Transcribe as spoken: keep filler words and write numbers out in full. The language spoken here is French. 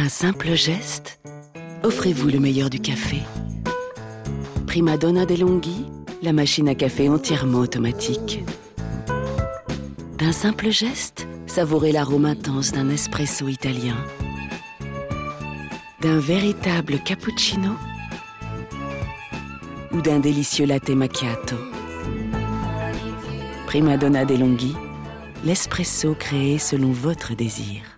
D'un simple geste, offrez-vous le meilleur du café. Prima Donna DeLonghi, la machine à café entièrement automatique. D'un simple geste, savourez l'arôme intense d'un espresso italien. D'un véritable cappuccino ou d'un délicieux latte macchiato. Prima Donna DeLonghi, l'espresso créé selon votre désir.